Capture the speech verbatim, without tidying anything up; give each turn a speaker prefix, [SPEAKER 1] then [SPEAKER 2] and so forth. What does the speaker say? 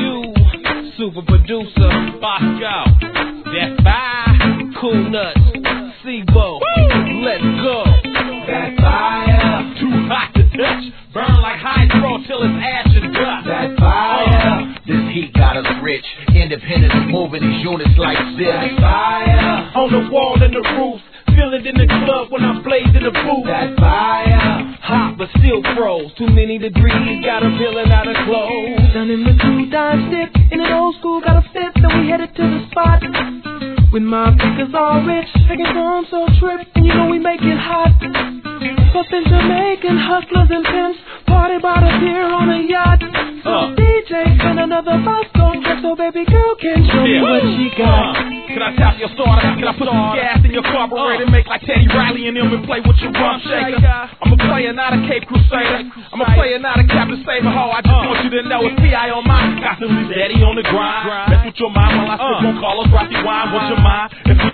[SPEAKER 1] two, super producer, Bosco, that's five, Cool Nuts, Sibo, let's go.
[SPEAKER 2] That fire,
[SPEAKER 1] Too hot to touch, burn like hydro till it's ash and dust.
[SPEAKER 2] that fire,
[SPEAKER 3] This heat got us rich, independent of moving these units like this.
[SPEAKER 2] that fire,
[SPEAKER 1] On the wall and the roof, feel it in the club when I blaze in the booth.
[SPEAKER 2] that fire,
[SPEAKER 1] Hot but still froze, too many degrees, got a peeling out of clothes.
[SPEAKER 4] Done in the two dime stick, in an old school, got a fifth, then we headed to the spot. With my pickers all rich, taking home so trip, and you know we make it hot. Puffin' Jamaican hustlers and pimps, party by the pier on a yacht. So
[SPEAKER 1] Uh.
[SPEAKER 4] D J and another Bosco track, so baby girl can show me what she got.
[SPEAKER 1] Uh, can I tap your starter? Can I put some gas in your carburetor? Make like Teddy Riley and them and play with your rump shaker? I'm a player, not a Cape Crusader. I'm a player, not a Captain Saber. Ho, I just want you to know it's P I on mine. Constantly steady on the grind. Mess with your mind while I sip on Carlos Rossi wine. What's your mind? If